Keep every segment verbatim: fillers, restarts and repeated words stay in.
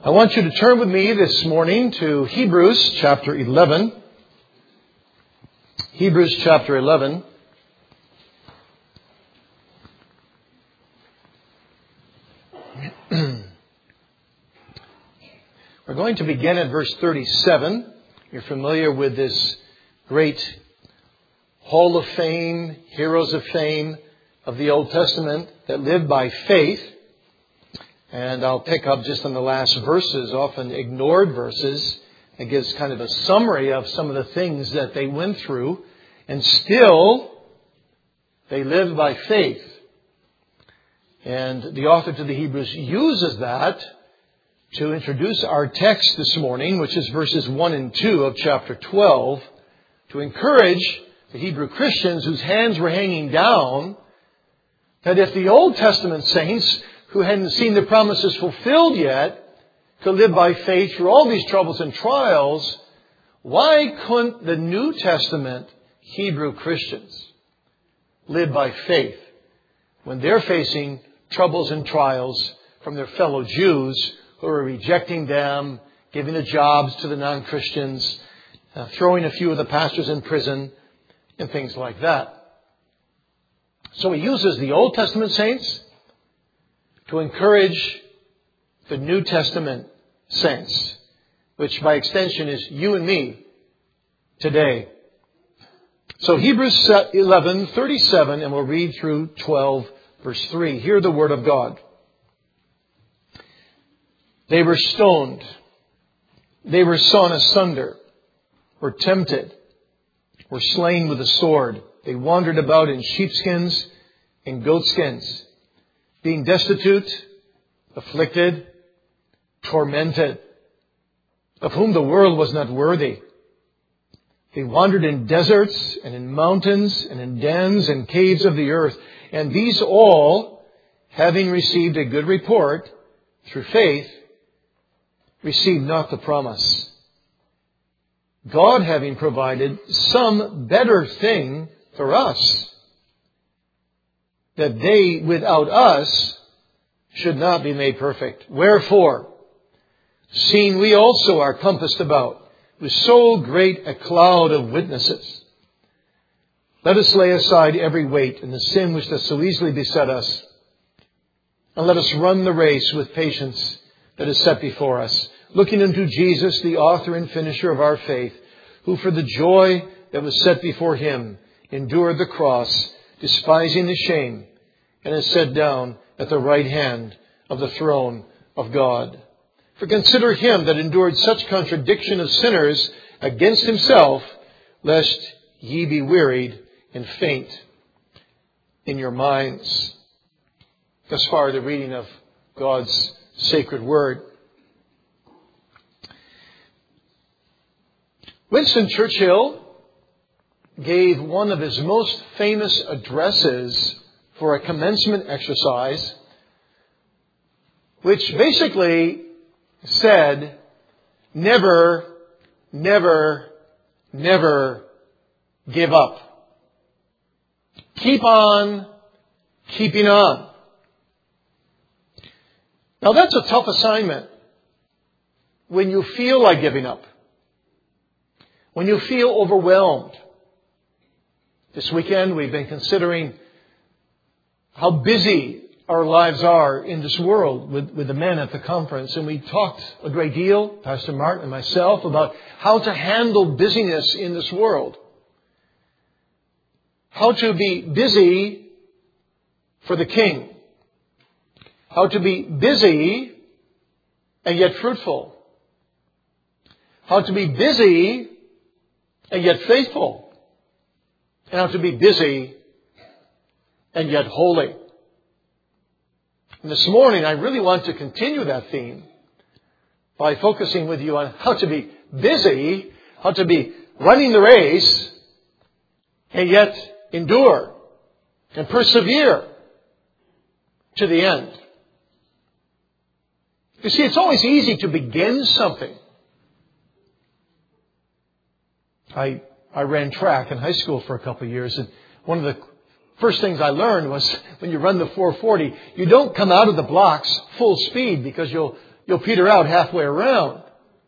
I want you to turn with me this morning to Hebrews chapter eleven. Hebrews chapter eleven. We're going to begin at verse thirty-seven. You're familiar with this great Hall of Fame, heroes of fame of the Old Testament that lived by faith. And I'll pick up just on the last verses, often ignored verses. It gives kind of a summary of some of the things that they went through. And still, they lived by faith. And the author to the Hebrews uses that to introduce our text this morning, which is verses one and two of chapter twelve, to encourage the Hebrew Christians whose hands were hanging down, that if the Old Testament saints who hadn't seen the promises fulfilled yet could live by faith through all these troubles and trials, why couldn't the New Testament Hebrew Christians live by faith when they're facing troubles and trials from their fellow Jews who are rejecting them, giving the jobs to the non-Christians, uh, throwing a few of the pastors in prison, and things like that? So he uses the Old Testament saints to encourage the New Testament saints, which by extension is you and me today. So Hebrews eleven thirty-seven, and we'll read through twelve verse three. Hear the word of God. They were stoned. They were sawn asunder, were tempted, were slain with a sword. They wandered about in sheepskins and goatskins, being destitute, afflicted, tormented, of whom the world was not worthy. They wandered in deserts and in mountains and in dens and caves of the earth. And these all, having received a good report through faith, received not the promise. God having provided some better thing for us, that they without us should not be made perfect. Wherefore, seeing we also are compassed about with so great a cloud of witnesses, let us lay aside every weight and the sin which does so easily beset us, and let us run the race with patience that is set before us, looking unto Jesus, the author and finisher of our faith, who for the joy that was set before him endured the cross, despising the shame, and is set down at the right hand of the throne of God. For consider him that endured such contradiction of sinners against himself, lest ye be wearied and faint in your minds. Thus far, the reading of God's sacred word. Winston Churchill gave one of his most famous addresses for a commencement exercise, which basically said, never, never, never give up. Keep on keeping on. Now that's a tough assignment when you feel like giving up, when you feel overwhelmed. This weekend we've been considering how busy our lives are in this world with, with the men at the conference. And we talked a great deal, Pastor Martin and myself, about how to handle busyness in this world. How to be busy for the King. How to be busy and yet fruitful. How to be busy and yet faithful. And how to be busy and yet holy. And this morning, I really want to continue that theme by focusing with you on how to be busy, how to be running the race, and yet endure and persevere to the end. You see, it's always easy to begin something. I I ran track in high school for a couple of years, and one of the first things I learned was when you run the four forty, you don't come out of the blocks full speed because you'll you'll peter out halfway around.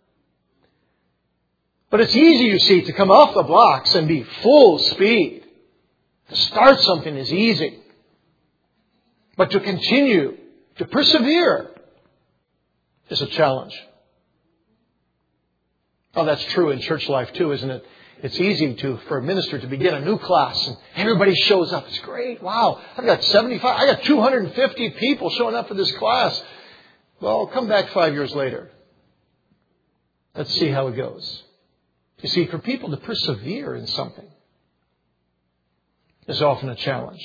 But it's easy, you see, to come off the blocks and be full speed. To start something is easy. But to continue, to persevere, is a challenge. Oh, that's true in church life too, isn't it? It's easy to for a minister to begin a new class and everybody shows up. It's great. Wow, I've got seventy-five, I got two hundred fifty people showing up for this class. Well, come back five years later. Let's see how it goes. You see, for people to persevere in something is often a challenge.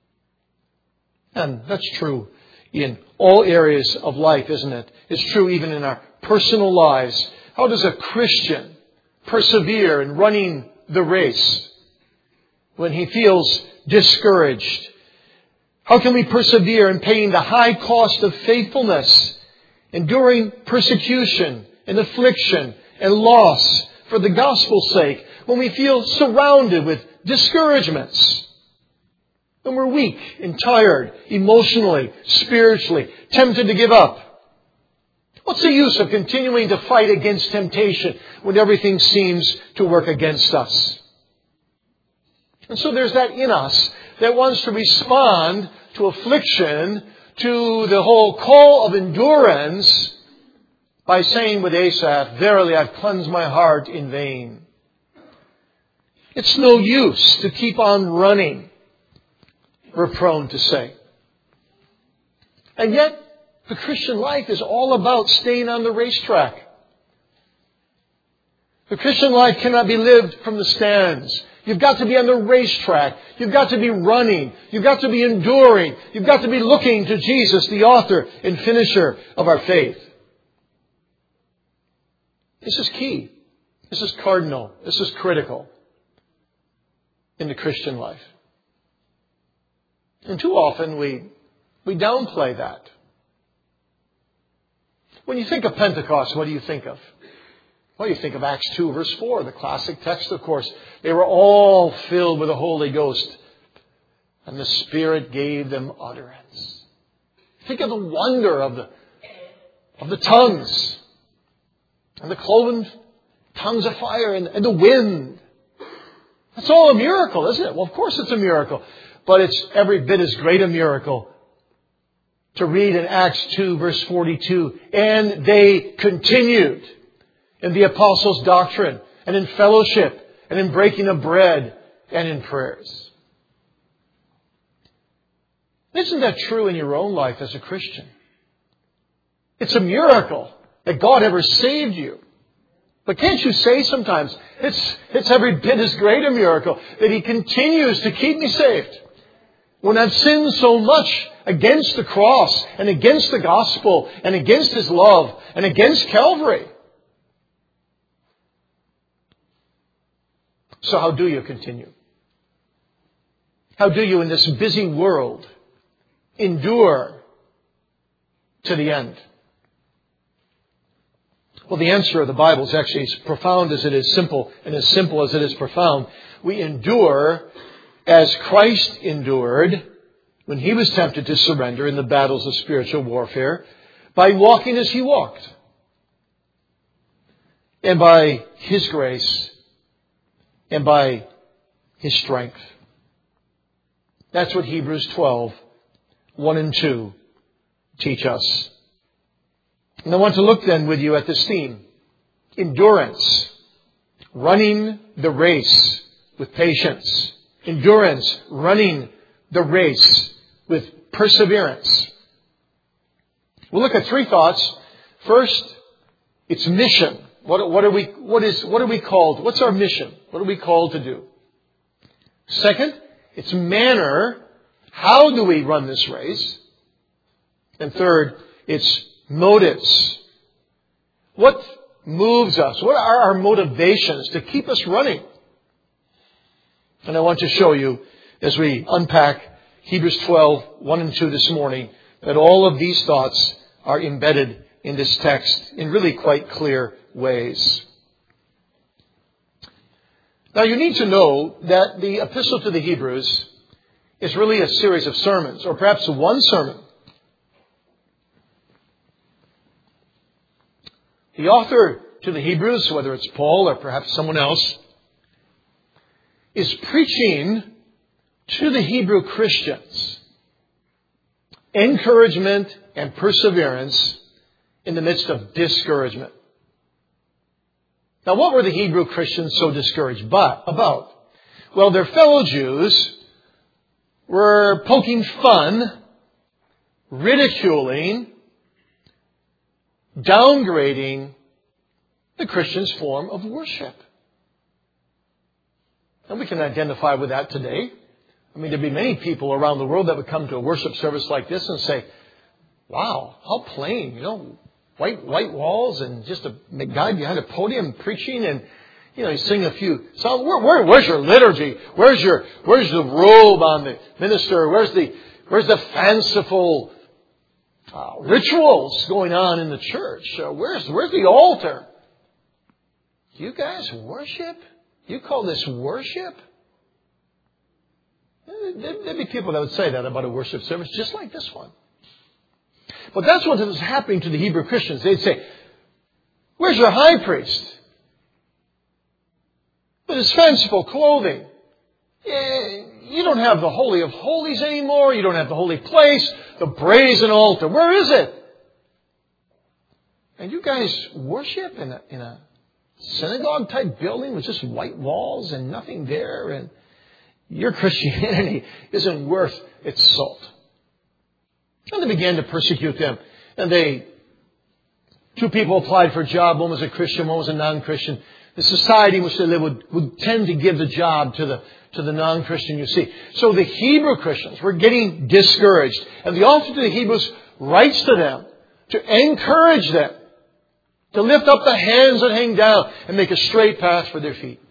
And that's true in all areas of life, isn't it? It's true even in our personal lives. How does a Christian persevere in running the race when he feels discouraged? How can we persevere in paying the high cost of faithfulness, enduring persecution and affliction and loss for the gospel's sake, when we feel surrounded with discouragements, when we're weak and tired emotionally, spiritually, tempted to give up? What's the use of continuing to fight against temptation when everything seems to work against us? And so there's that in us that wants to respond to affliction, to the whole call of endurance, by saying with Asaph, "Verily I've cleansed my heart in vain." It's no use to keep on running, we're prone to say. And yet, the Christian life is all about staying on the racetrack. The Christian life cannot be lived from the stands. You've got to be on the racetrack. You've got to be running. You've got to be enduring. You've got to be looking to Jesus, the author and finisher of our faith. This is key. This is cardinal. This is critical in the Christian life. And too often we, we downplay that. When you think of Pentecost, what do you think of? Well, you think of Acts two, verse four, the classic text, of course. They were all filled with the Holy Ghost, and the Spirit gave them utterance. Think of the wonder of the, of the tongues, and the cloven tongues of fire, and, and the wind. That's all a miracle, isn't it? Well, of course it's a miracle. But it's every bit as great a miracle to read in Acts two, verse forty-two, "And they continued in the apostles' doctrine, and in fellowship, and in breaking of bread, and in prayers." Isn't that true in your own life as a Christian? It's a miracle that God ever saved you. But can't you say sometimes, it's, it's every bit as great a miracle that He continues to keep me saved when I've sinned so much against the cross and against the gospel and against His love and against Calvary. So how do you continue? How do you in this busy world endure to the end? Well, the answer of the Bible is actually as profound as it is simple, and as simple as it is profound. We endure as Christ endured when He was tempted to surrender in the battles of spiritual warfare, by walking as He walked, and by His grace, and by His strength. That's what Hebrews twelve, one and two teach us. And I want to look then with you at this theme. Endurance. Running the race with patience. Endurance. Running the race with perseverance. We'll look at three thoughts. First, it's mission. What, what are we, what is, what are we called? What's our mission? What are we called to do? Second, it's manner. How do we run this race? And third, it's motives. What moves us? What are our motivations to keep us running? And I want to show you, as we unpack Hebrews twelve, one and two this morning, that all of these thoughts are embedded in this text in really quite clear ways. Now you need to know that the Epistle to the Hebrews is really a series of sermons, or perhaps one sermon. The author to the Hebrews, whether it's Paul or perhaps someone else, is preaching to the Hebrew Christians encouragement and perseverance in the midst of discouragement. Now, what were the Hebrew Christians so discouraged about? Well, their fellow Jews were poking fun, ridiculing, downgrading the Christian's form of worship. And we can identify with that today. I mean, there'd be many people around the world that would come to a worship service like this and say, wow, how plain, you know, white white walls and just a guy behind a podium preaching and, you know, he's singing a few songs. Where, where, where's your liturgy? Where's your, where's the robe on the minister? Where's the, where's the fanciful uh, rituals going on in the church? Uh, where's, where's the altar? You guys worship? You call this worship? There'd be people that would say that about a worship service, just like this one. But that's what was happening to the Hebrew Christians. They'd say, where's your high priest? With his fanciful clothing. You don't have the Holy of Holies anymore. You don't have the holy place, the brazen altar. Where is it? And you guys worship in a, in a synagogue-type building with just white walls and nothing there. And your Christianity isn't worth its salt. And they began to persecute them. And they, two people applied for a job. One was a Christian, one was a non-Christian. The society in which they live would, would tend to give the job to the, to the non-Christian, you see. So the Hebrew Christians were getting discouraged. And the author to the Hebrews writes to them to encourage them to lift up the hands that hang down and make a straight path for their feet.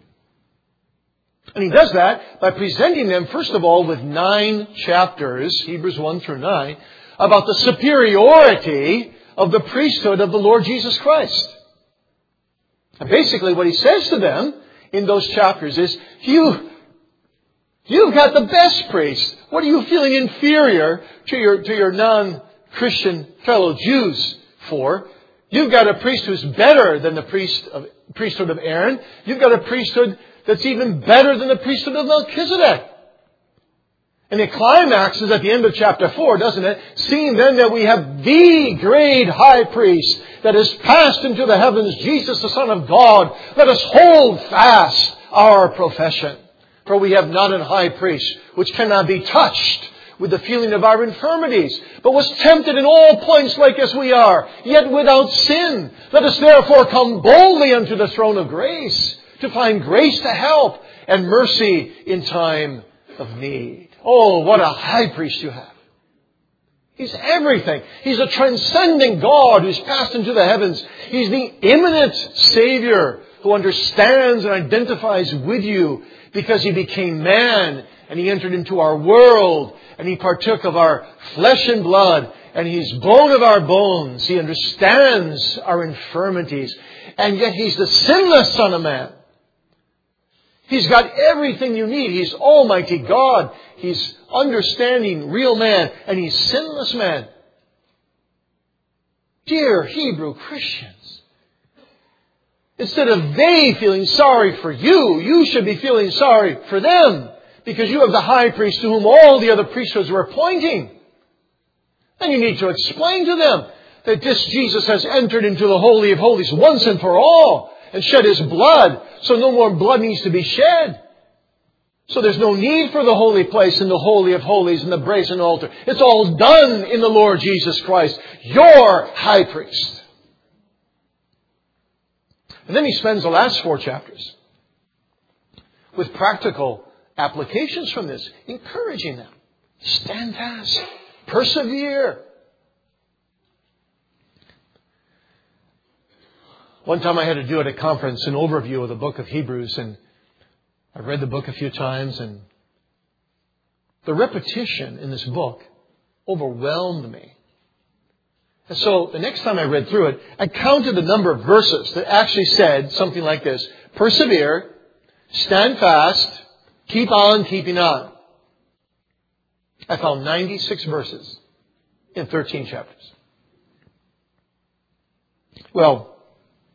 And he does that by presenting them, first of all, with nine chapters, Hebrews one through nine, about the superiority of the priesthood of the Lord Jesus Christ. And basically what he says to them in those chapters is, you, you've got the best priest. What are you feeling inferior to your, to your non-Christian fellow Jews for? You've got a priest who's better than the priest of, priesthood of Aaron. You've got a priesthood that's even better than the priesthood of Melchizedek. And it climaxes at the end of chapter four, doesn't it? Seeing then that we have the great high priest that has passed into the heavens, Jesus the Son of God, let us hold fast our profession. For we have not an high priest which cannot be touched with the feeling of our infirmities, but was tempted in all points like as we are, yet without sin. Let us therefore come boldly unto the throne of grace, to find grace to help and mercy in time of need. Oh, what a high priest you have. He's everything. He's a transcendent God who's passed into the heavens. He's the immanent Savior who understands and identifies with you because He became man and He entered into our world and He partook of our flesh and blood and He's bone of our bones. He understands our infirmities and yet He's the sinless Son of Man. He's got everything you need. He's Almighty God. He's understanding real man. And He's sinless man. Dear Hebrew Christians, instead of they feeling sorry for you, you should be feeling sorry for them. Because you have the high priest to whom all the other priesthoods were pointing. And you need to explain to them that this Jesus has entered into the Holy of Holies once and for all. And shed His blood, so no more blood needs to be shed. So there's no need for the holy place and the Holy of Holies and the brazen altar. It's all done in the Lord Jesus Christ, your high priest. And then he spends the last four chapters with practical applications from this, encouraging them. Stand fast. Persevere. One time I had to do at a conference an overview of the book of Hebrews, and I read the book a few times, and the repetition in this book overwhelmed me. And so the next time I read through it, I counted the number of verses that actually said something like this: persevere, stand fast, keep on keeping on. I found ninety-six verses in thirteen chapters. Well,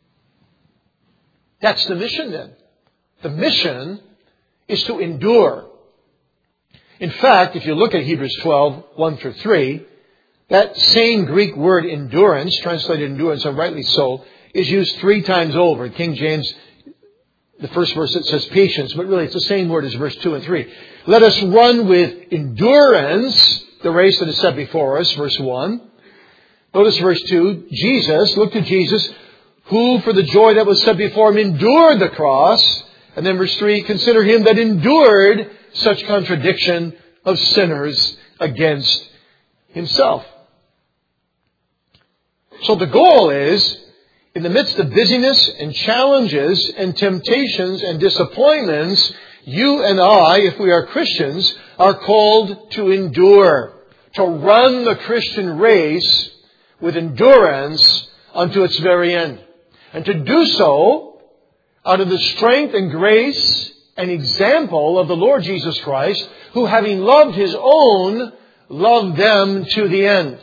That's the mission then. The mission is to endure. In fact, if you look at Hebrews twelve, one through three, that same Greek word endurance, translated endurance, and rightly so, is used three times over. King James, the first verse, it says patience, but really it's the same word as verse two and three. Let us run with endurance the race that is set before us, verse one. Notice verse two, Jesus, look to Jesus, who for the joy that was set before him endured the cross. And then verse three, consider him that endured such contradiction of sinners against himself. So the goal is, in the midst of busyness and challenges and temptations and disappointments, you and I, if we are Christians, are called to endure, to run the Christian race with endurance unto its very end. And to do so out of the strength and grace and example of the Lord Jesus Christ, who having loved His own, loved them to the end.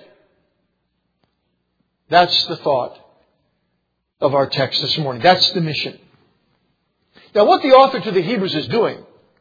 That's the thought of our text this morning. That's the mission. Now, what the author to the Hebrews is doing,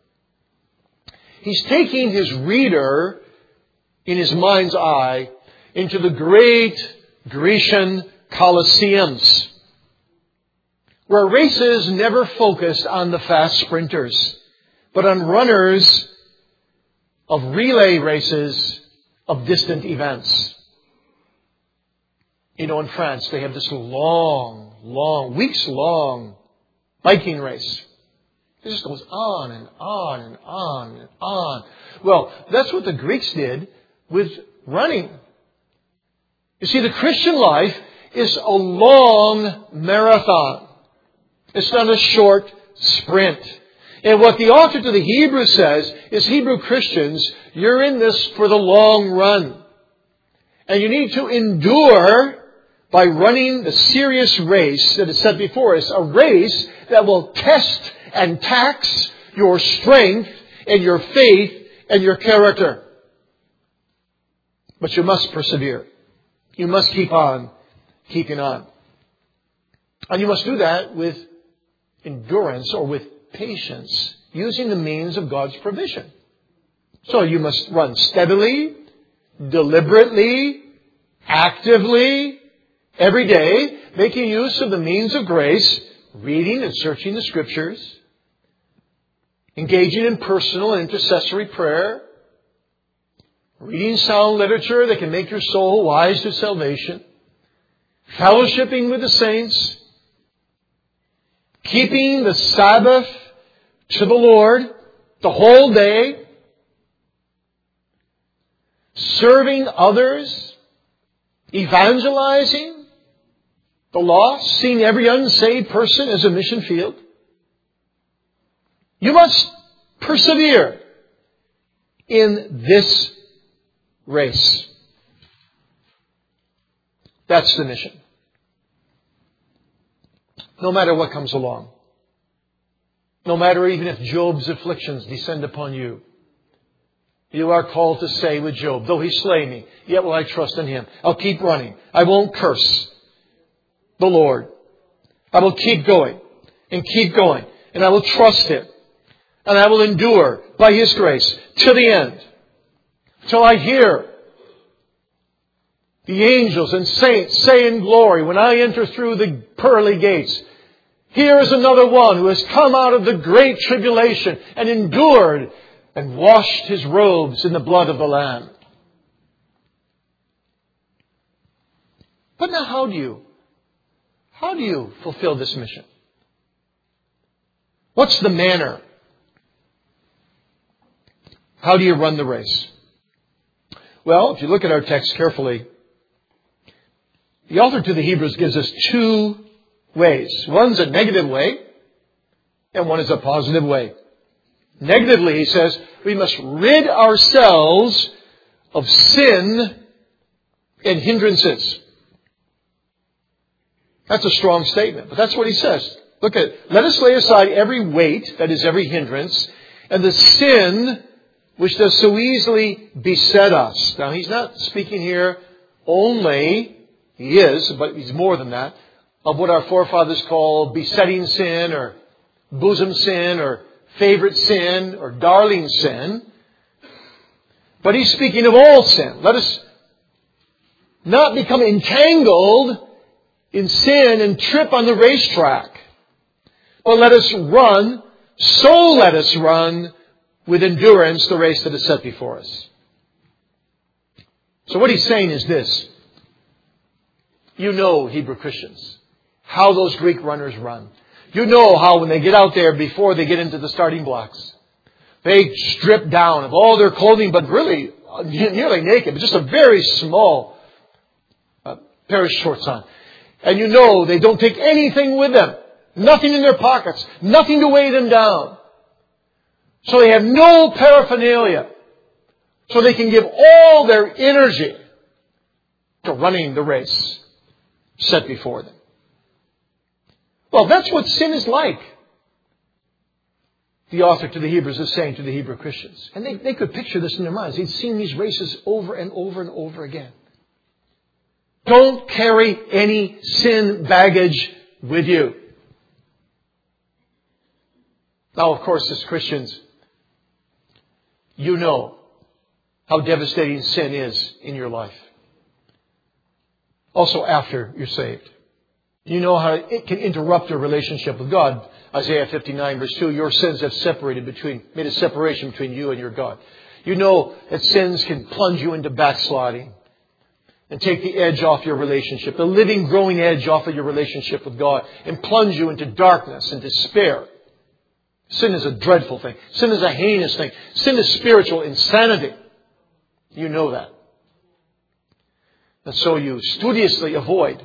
he's taking his reader in his mind's eye into the great Grecian Colosseums, where races never focused on the fast sprinters, but on runners of relay races of distant events. You know, in France, they have this long, long, weeks-long biking race. It just goes on and on and on and on. Well, that's what the Greeks did with running. You see, the Christian life is a long marathon. It's not a short sprint. And what the author to the Hebrews says is, Hebrew Christians, you're in this for the long run. And you need to endure by running the serious race that is set before us. A race that will test and tax your strength and your faith and your character. But you must persevere. You must keep on keeping on. And you must do that with endurance or with patience, using the means of God's provision. So you must run steadily, deliberately, actively, every day, making use of the means of grace, reading and searching the Scriptures, engaging in personal and intercessory prayer, reading sound literature that can make your soul wise to salvation, fellowshipping with the saints, keeping the Sabbath to the Lord the whole day, serving others, evangelizing the lost, seeing every unsaved person as a mission field. You must persevere in this race. That's the mission. No matter what comes along. No matter even if Job's afflictions descend upon you. You are called to say with Job, though he slay me, yet will I trust in him. I'll keep running. I won't curse the Lord. I will keep going and keep going. And I will trust Him. And I will endure by His grace to the end. Till I hear the angels and saints say in glory, when I enter through the pearly gates, here is another one who has come out of the great tribulation and endured and washed his robes in the blood of the Lamb. But now how do you, how do you fulfill this mission? What's the manner? How do you run the race? Well, if you look at our text carefully, the author to the Hebrews gives us two ways. One's a negative way, and one is a positive way. Negatively, he says, we must rid ourselves of sin and hindrances. That's a strong statement, but that's what he says. Look at it. Let us lay aside every weight, that is every hindrance, and the sin which does so easily beset us. Now, he's not speaking here only, he is, but he's more than that, of what our forefathers called besetting sin or bosom sin or favorite sin or darling sin. But he's speaking of all sin. Let us not become entangled in sin and trip on the racetrack. But let us run, so let us run with endurance the race that is set before us. So what he's saying is this. You know, Hebrew Christians, how those Greek runners run. You know how when they get out there before they get into the starting blocks, they strip down of all their clothing, but really nearly naked, but just a very small uh, pair of shorts on. And you know they don't take anything with them. Nothing in their pockets. Nothing to weigh them down. So they have no paraphernalia. So they can give all their energy to running the race set before them. Well, that's what sin is like. The author to the Hebrews is saying to the Hebrew Christians. And they, they could picture this in their minds. They'd seen these races over and over and over again. Don't carry any sin baggage with you. Now, of course, as Christians, you know how devastating sin is in your life. Also after you're saved. You know how it can interrupt your relationship with God. Isaiah fifty-nine verse two, your sins have separated between, made a separation between you and your God. You know that sins can plunge you into backsliding and take the edge off your relationship, the living, growing edge off of your relationship with God, and plunge you into darkness and despair. Sin is a dreadful thing. Sin is a heinous thing. Sin is spiritual insanity. You know that. And so you studiously avoid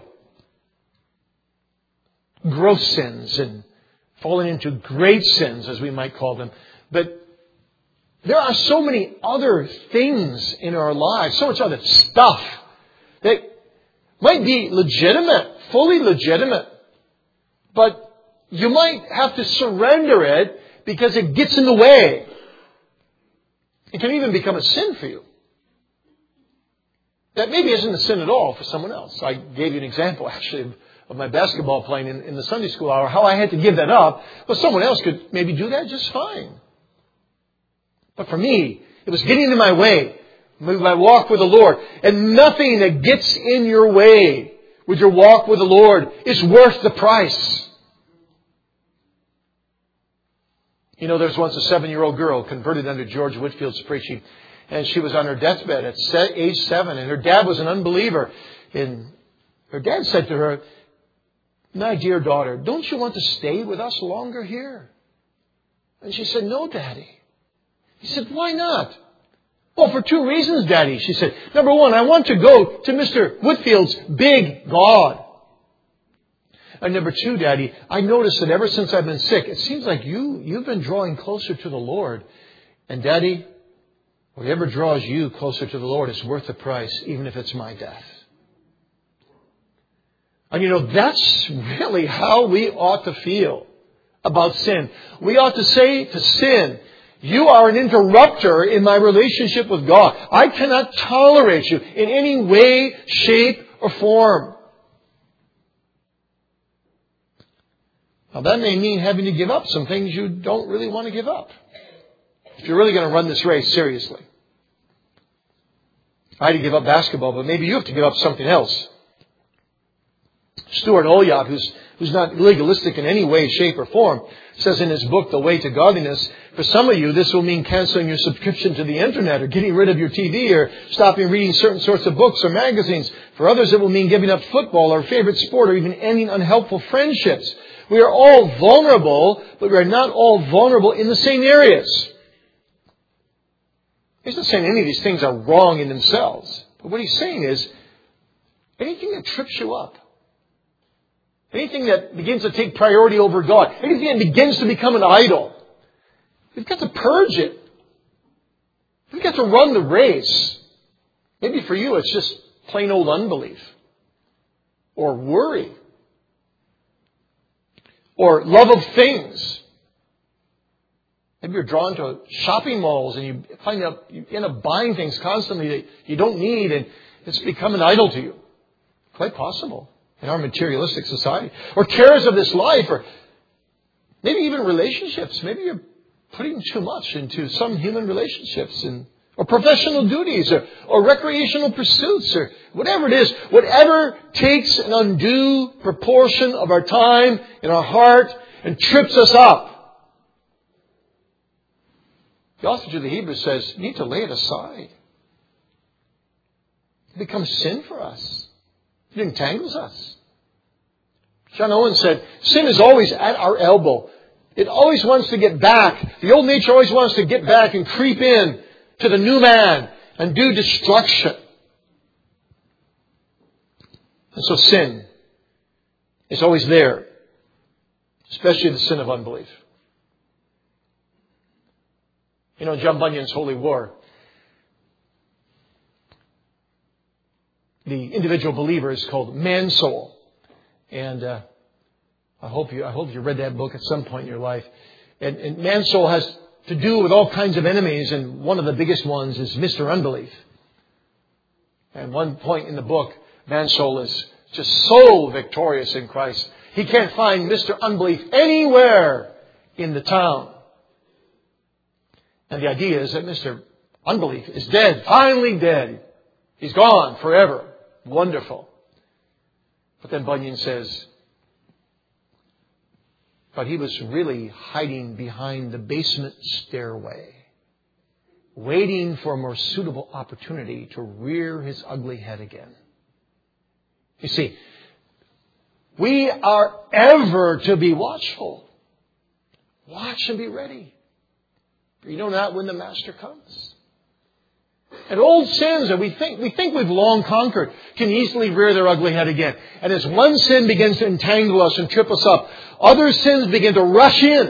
gross sins and falling into great sins, as we might call them. But there are so many other things in our lives, so much other stuff that might be legitimate, fully legitimate, but you might have to surrender it because it gets in the way. It can even become a sin for you. That maybe isn't a sin at all for someone else. I gave you an example, actually, of, of my basketball playing in, in the Sunday school hour, how I had to give that up. But someone else could maybe do that just fine. But for me, it was getting in my way with my walk with the Lord. And nothing that gets in your way with your walk with the Lord is worth the price. You know, there's once a seven-year-old girl converted under George Whitfield's preaching. And she was on her deathbed at age seven. And her dad was an unbeliever. And her dad said to her, my dear daughter, don't you want to stay with us longer here? And she said, no, Daddy. He said, why not? Well, for two reasons, Daddy, she said. Number one, I want to go to Mister Whitfield's big God. And number two, Daddy, I noticed that ever since I've been sick, it seems like you, you've been drawing closer to the Lord. And Daddy, whatever draws you closer to the Lord is worth the price, even if it's my death. And you know, that's really how we ought to feel about sin. We ought to say to sin, you are an interrupter in my relationship with God. I cannot tolerate you in any way, shape, or form. Now that may mean having to give up some things you don't really want to give up. If you're really going to run this race seriously. I had to give up basketball, but maybe you have to give up something else. Stuart Olyott, who's, who's not legalistic in any way, shape, or form, says in his book, The Way to Godliness, for some of you, this will mean canceling your subscription to the internet or getting rid of your T V or stopping reading certain sorts of books or magazines. For others, it will mean giving up football or favorite sport or even ending unhelpful friendships. We are all vulnerable, but we are not all vulnerable in the same areas. He's not saying any of these things are wrong in themselves. But what he's saying is, anything that trips you up, anything that begins to take priority over God, anything that begins to become an idol, you've got to purge it. You've got to run the race. Maybe for you it's just plain old unbelief. Or worry. Or love of things. Maybe you're drawn to shopping malls and you find out you end up buying things constantly that you don't need and it's become an idol to you. Quite possible. in our materialistic society, or cares of this life, or maybe even relationships. Maybe you're putting too much into some human relationships, and or professional duties, or, or recreational pursuits, or whatever it is. Whatever takes an undue proportion of our time in our heart and trips us up. The author to the Hebrews says, you need to lay it aside. It becomes sin for us. It entangles us. John Owen said, sin is always at our elbow. It always wants to get back. The old nature always wants to get back and creep in to the new man and do destruction. And so sin is always there, especially the sin of unbelief. You know, John Bunyan's Holy War, the individual believer is called man-soul. And uh, I hope you I hope you read that book at some point in your life. And, and man-soul has to do with all kinds of enemies, and one of the biggest ones is Mister Unbelief. At one point in the book, man-soul is just so victorious in Christ. He can't find Mister Unbelief anywhere in the town. And the idea is that Mister Unbelief is dead, finally dead. He's gone forever. Wonderful. But then Bunyan says, but he was really hiding behind the basement stairway, waiting for a more suitable opportunity to rear his ugly head again. You see, we are ever to be watchful. Watch and be ready. You know not when the Master comes. And old sins that we think we think we've long conquered can easily rear their ugly head again. And as one sin begins to entangle us and trip us up, other sins begin to rush in.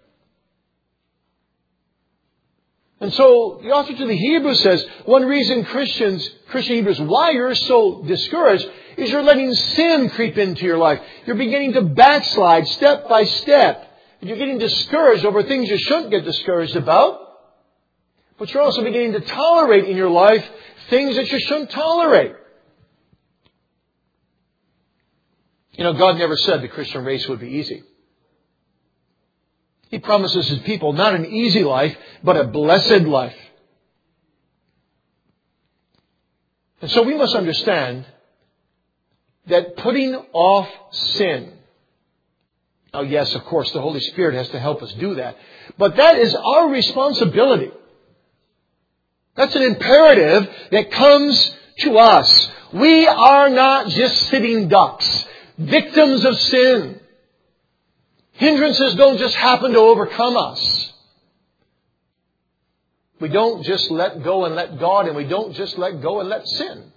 And so the author to the Hebrews says, one reason Christians, Christian Hebrews, why you're so discouraged is you're letting sin creep into your life. You're beginning to backslide step by step. And you're getting discouraged over things you shouldn't get discouraged about. But you're also beginning to tolerate in your life things that you shouldn't tolerate. You know, God never said the Christian race would be easy. He promises His people not an easy life, but a blessed life. And so we must understand that putting off sin. Now, yes, of course, the Holy Spirit has to help us do that. But that is our responsibility. That's an imperative that comes to us. We are not just sitting ducks, victims of sin. Hindrances don't just happen to overcome us. We don't just let go and let God, and we don't just let go and let sin.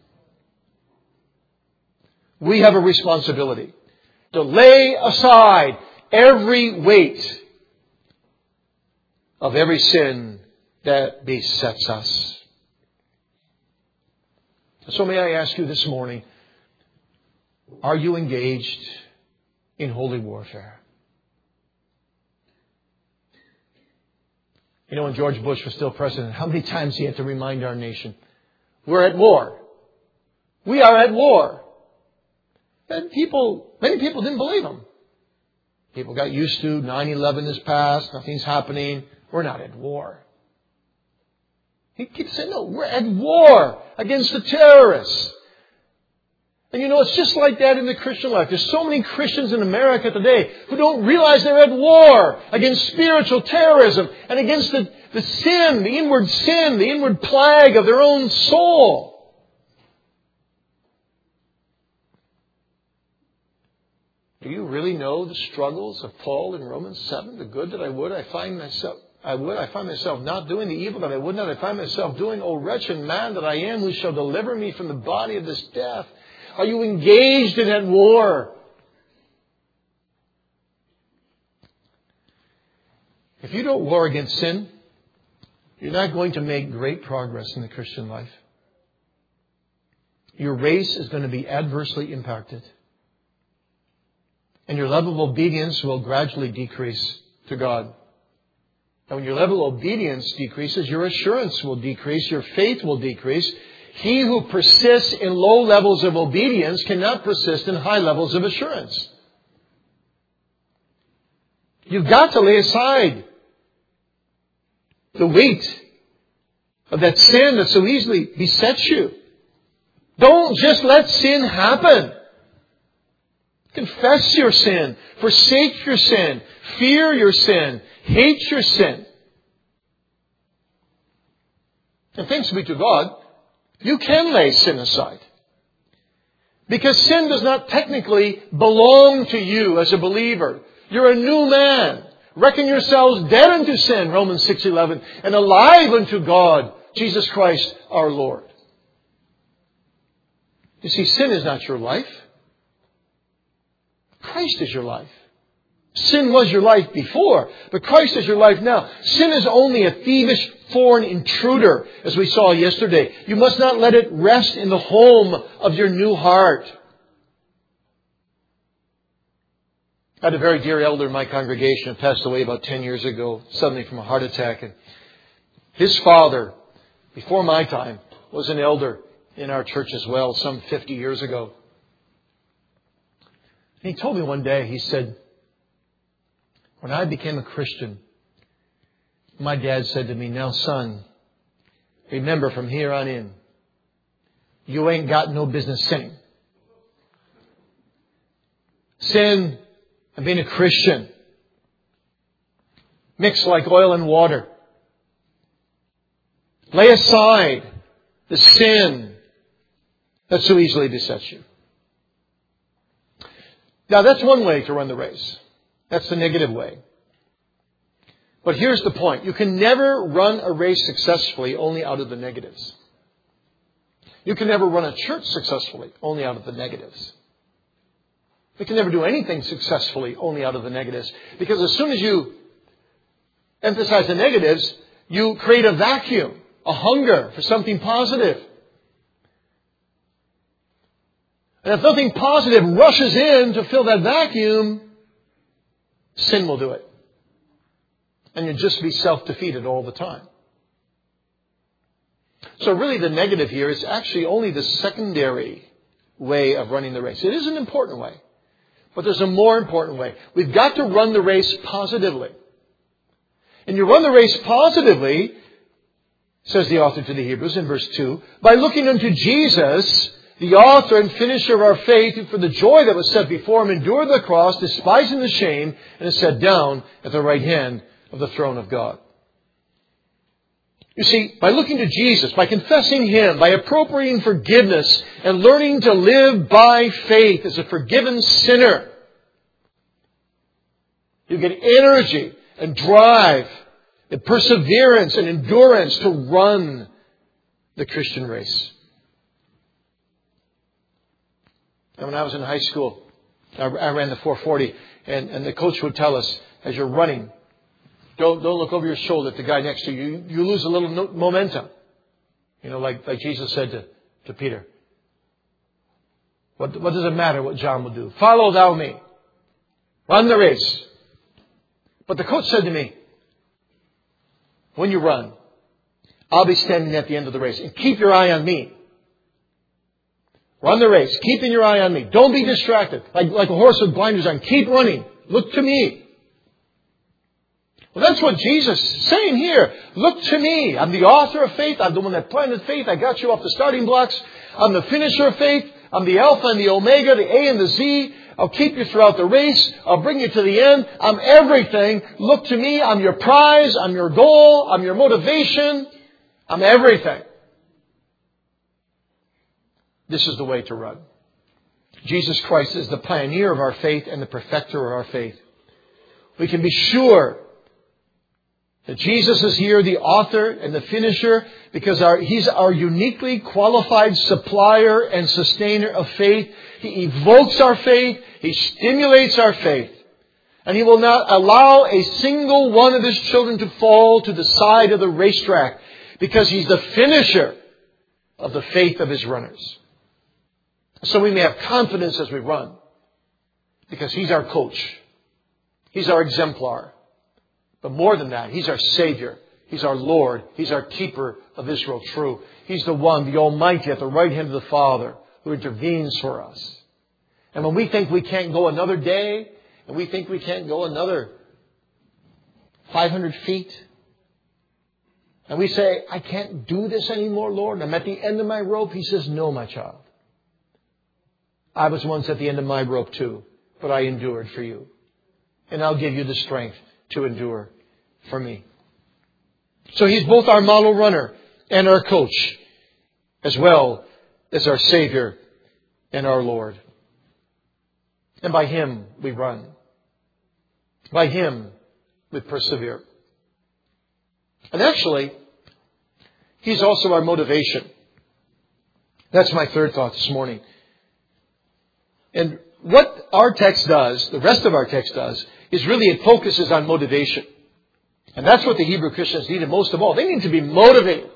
We have a responsibility to lay aside every weight of every sin that besets us. So may I ask you this morning, are you engaged in holy warfare? You know, when George Bush was still president, how many times he had to remind our nation, we're at war. We are at war. And people, many people didn't believe him. People got used to nine eleven is past, nothing's happening. We're not at war. He keeps saying, no, we're at war against the terrorists. And you know, it's just like that in the Christian life. There's so many Christians in America today who don't realize they're at war against spiritual terrorism and against the, the sin, the inward sin, the inward plague of their own soul. Do you really know the struggles of Paul in Romans seven? The good that I would, I find myself I would, I find myself not doing the evil that I would not. I find myself doing, O wretched man that I am, who shall deliver me from the body of this death? Are you engaged in that war? If you don't war against sin, you're not going to make great progress in the Christian life. Your race is going to be adversely impacted. And your level of obedience will gradually decrease to God. And when your level of obedience decreases, your assurance will decrease, your faith will decrease. He who persists in low levels of obedience cannot persist in high levels of assurance. You've got to lay aside the weight of that sin that so easily besets you. Don't just let sin happen. Confess your sin. Forsake your sin. Fear your sin. Hate your sin. And thanks be to God, you can lay sin aside. Because sin does not technically belong to you as a believer. You're a new man. Reckon yourselves dead unto sin, Romans six eleven, and alive unto God, Jesus Christ our Lord. You see, sin is not your life. Christ is your life. Sin was your life before, but Christ is your life now. Sin is only a thievish, foreign intruder, as we saw yesterday. You must not let it rest in the home of your new heart. I had a very dear elder in my congregation who passed away about ten years ago, suddenly from a heart attack. And his father, before my time, was an elder in our church as well, some fifty years ago. And he told me one day, he said, when I became a Christian, my dad said to me, now son, remember from here on in, you ain't got no business sinning. Sin and being a Christian mix like oil and water. Lay aside the sin that so easily besets you. Now that's one way to run the race. That's the negative way. But here's the point. You can never run a race successfully only out of the negatives. You can never run a church successfully only out of the negatives. You can never do anything successfully only out of the negatives. Because as soon as you emphasize the negatives, you create a vacuum, a hunger for something positive. And if nothing positive rushes in to fill that vacuum, sin will do it. And you'll just be self-defeated all the time. So really the negative here is actually only the secondary way of running the race. It is an important way. But there's a more important way. We've got to run the race positively. And you run the race positively, says the author to the Hebrews in verse two, by looking unto Jesus, the author and finisher of our faith, who for the joy that was set before him endured the cross, despising the shame, and is set down at the right hand of the throne of God. You see, by looking to Jesus, by confessing Him, by appropriating forgiveness, and learning to live by faith as a forgiven sinner, you get energy and drive and perseverance and endurance to run the Christian race. And when I was in high school, I, I ran the four forty, and, and the coach would tell us, as you're running, don't, don't look over your shoulder at the guy next to you. You, you lose a little no, momentum. You know, like, like Jesus said to, to Peter. What, what does it matter what John will do? Follow thou me. Run the race. But the coach said to me, when you run, I'll be standing at the end of the race. And keep your eye on me. Run the race. Keeping your eye on me. Don't be distracted. Like, like a horse with blinders on. Keep running. Look to me. Well, that's what Jesus is saying here. Look to me. I'm the author of faith. I'm the one that planted faith. I got you off the starting blocks. I'm the finisher of faith. I'm the Alpha and the Omega, the A and the Z. I'll keep you throughout the race. I'll bring you to the end. I'm everything. Look to me. I'm your prize. I'm your goal. I'm your motivation. I'm everything. This is the way to run. Jesus Christ is the pioneer of our faith and the perfecter of our faith. We can be sure that Jesus is here, the author and the finisher, because our, He's our uniquely qualified supplier and sustainer of faith. He evokes our faith. He stimulates our faith. And He will not allow a single one of His children to fall to the side of the racetrack, because He's the finisher of the faith of His runners. So we may have confidence as we run, because He's our coach. He's our exemplar. But more than that, He's our Savior He's our Lord. He's our keeper of Israel true. He's the one, the Almighty, at the right hand of the Father, who intervenes for us. And when we think we can't go another day, and we think we can't go another five hundred feet, and we say, I can't do this anymore, Lord, I'm at the end of my rope, He says, no, my child. I was once at the end of my rope too, but I endured for you. And I'll give you the strength to endure for me. So He's both our model runner and our coach, as well as our Savior and our Lord. And by Him we run. By Him we persevere. And actually, He's also our motivation. That's my third thought this morning. And what our text does, the rest of our text does, is really it focuses on motivation. And that's what the Hebrew Christians needed most of all. They need to be motivated.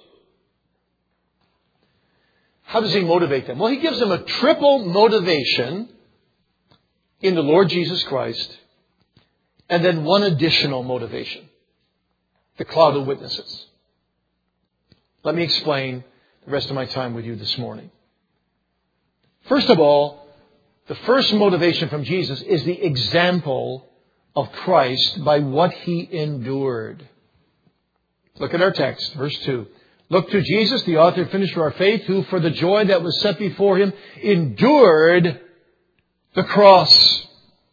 How does He motivate them? Well, He gives them a triple motivation in the Lord Jesus Christ, and then one additional motivation, the cloud of witnesses. Let me explain the rest of my time with you this morning. First of all, the first motivation from Jesus is the example of Christ by what He endured. Look at our text, verse two. Look to Jesus, the author and finisher of our faith, who for the joy that was set before Him endured the cross.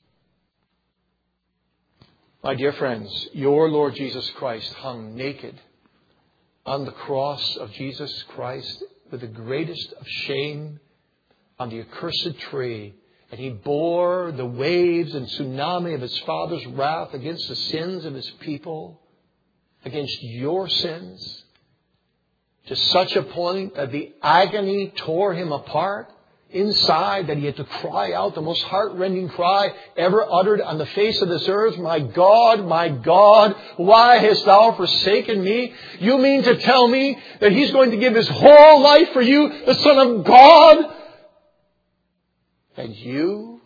My dear friends, your Lord Jesus Christ hung naked on the cross of Jesus Christ with the greatest of shame on the accursed tree. And He bore the waves and tsunami of His Father's wrath against the sins of His people, against your sins, to such a point that the agony tore Him apart inside, that He had to cry out the most heart-rending cry ever uttered on the face of this earth. My God, my God, why hast Thou forsaken me? You mean to tell me that He's going to give His whole life for you, the Son of God? And you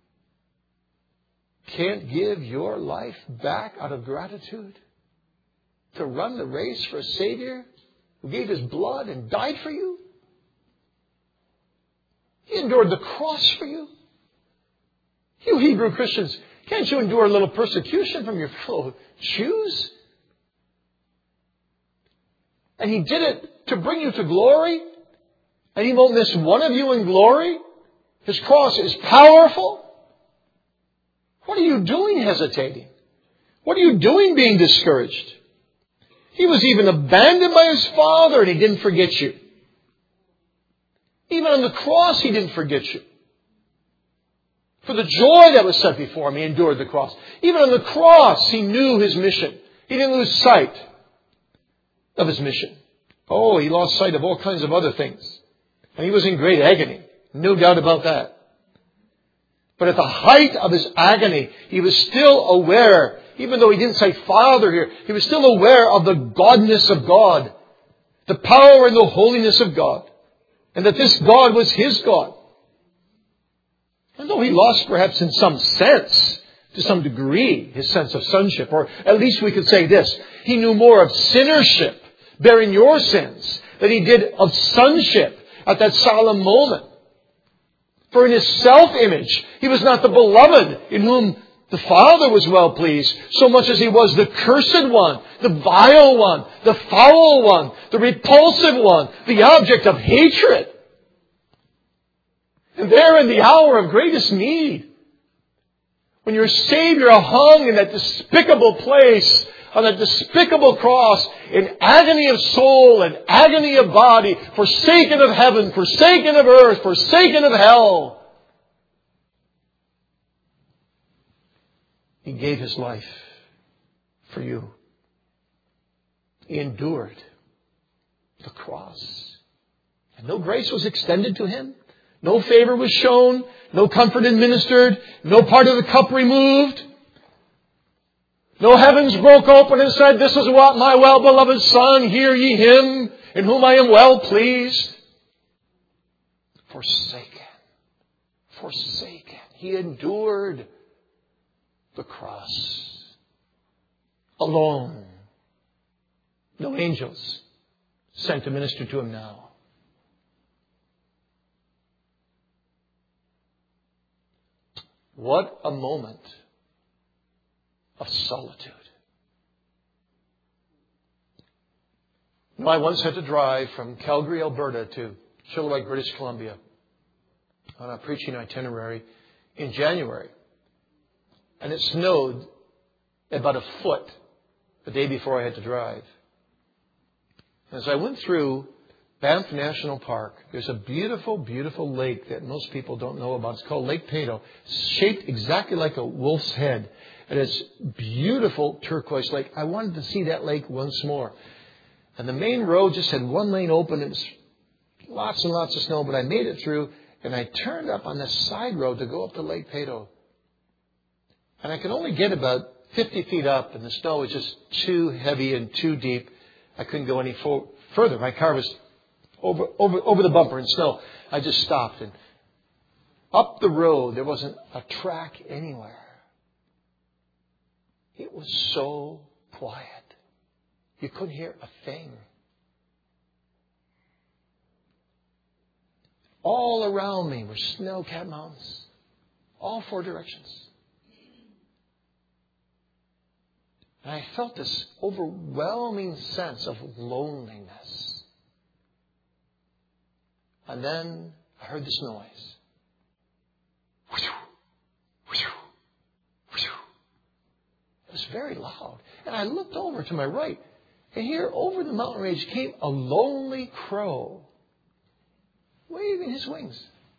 can't give your life back out of gratitude to run the race for a Savior who gave His blood and died for you? He endured the cross for you. You Hebrew Christians, can't you endure a little persecution from your fellow Jews? And He did it to bring you to glory. And He won't miss one of you in glory. His cross is powerful. What are you doing hesitating? What are you doing being discouraged? He was even abandoned by His Father, and He didn't forget you. Even on the cross, He didn't forget you. For the joy that was set before Him, He endured the cross. Even on the cross, He knew His mission. He didn't lose sight of His mission. Oh, He lost sight of all kinds of other things. And He was in great agony. No doubt about that. But at the height of His agony, He was still aware, even though He didn't say Father here, He was still aware of the godness of God, the power and the holiness of God, and that this God was His God. And though He lost perhaps in some sense, to some degree, His sense of sonship, or at least we could say this, He knew more of sinnership, bearing your sins, than He did of sonship at that solemn moment. For in His self-image, He was not the beloved in whom the Father was well pleased, so much as He was the cursed one, the vile one, the foul one, the repulsive one, the object of hatred. And there in the hour of greatest need, when your Savior hung in that despicable place, on that despicable cross, in agony of soul and agony of body, forsaken of heaven, forsaken of earth, forsaken of hell, He gave His life for you. He endured the cross. And no grace was extended to Him. No favor was shown. No comfort administered. No part of the cup removed. No heavens broke open and said, this is what my well-beloved Son, hear ye Him, in whom I am well pleased. Forsaken. Forsaken. He endured the cross alone. No angels sent to minister to him now. What a moment of solitude. You know, I once had to drive from Calgary, Alberta to Chilliwack, British Columbia on a preaching itinerary in January. And it snowed about a foot the day before I had to drive. As I went through Banff National Park, there's a beautiful, beautiful lake that most people don't know about. It's called Lake Peyto. It's shaped exactly like a wolf's head. And it's beautiful turquoise lake. I wanted to see that lake once more. And the main road just had one lane open. It was lots and lots of snow, but I made it through. And I turned up on the side road to go up to Lake Peyto. And I could only get about fifty feet up, and the snow was just too heavy and too deep. I couldn't go any fo- further. My car was over, over, over the bumper in snow. I just stopped, and up the road, there wasn't a track anywhere. It was so quiet. You couldn't hear a thing. All around me were snow-capped mountains, all four directions. And I felt this overwhelming sense of loneliness. And then I heard this noise. It was very loud. And I looked over to my right. And here over the mountain range came a lonely crow, waving his wings.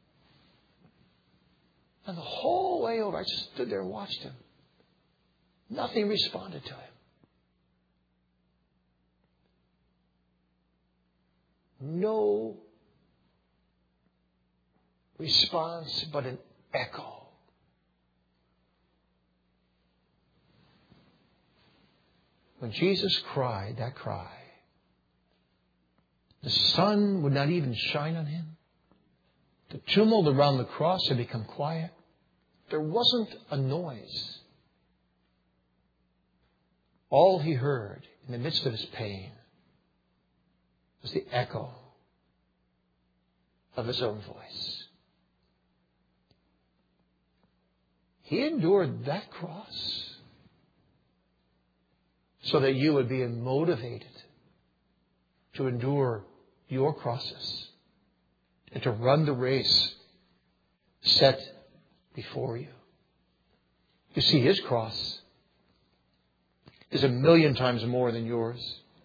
And the whole way over, I just stood there and watched him. Nothing responded to him. No response but an echo. When Jesus cried that cry, the sun would not even shine on him. The tumult around the cross had become quiet. There wasn't a noise. All he heard in the midst of his pain was the echo of his own voice. He endured that cross so that you would be motivated to endure your crosses and to run the race set before you. You see, his cross is a million times more than yours.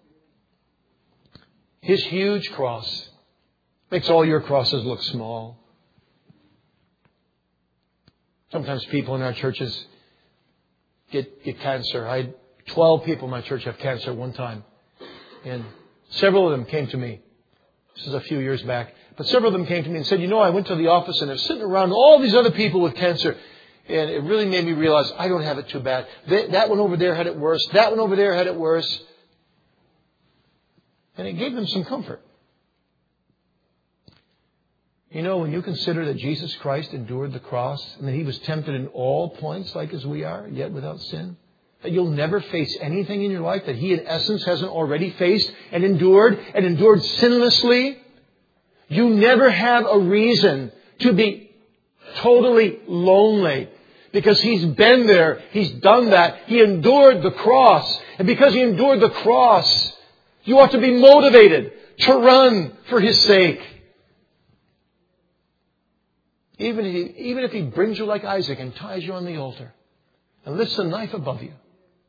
His huge cross makes all your crosses look small. Sometimes people in our churches get, get cancer. I had twelve people in my church have cancer one time. And several of them came to me. This is a few years back. But several of them came to me and said, you know, I went to the office and they're sitting around all these other people with cancer. And it really made me realize I don't have it too bad. That one over there had it worse. That one over there had it worse. And it gave them some comfort. You know, when you consider that Jesus Christ endured the cross and that he was tempted in all points like as we are, yet without sin, that you'll never face anything in your life that he in essence hasn't already faced and endured and endured sinlessly, you never have a reason to be totally lonely. Because he's been there. He's done that. He endured the cross. And because he endured the cross, you ought to be motivated to run for his sake. Even if he, even if he brings you like Isaac and ties you on the altar and lifts a knife above you,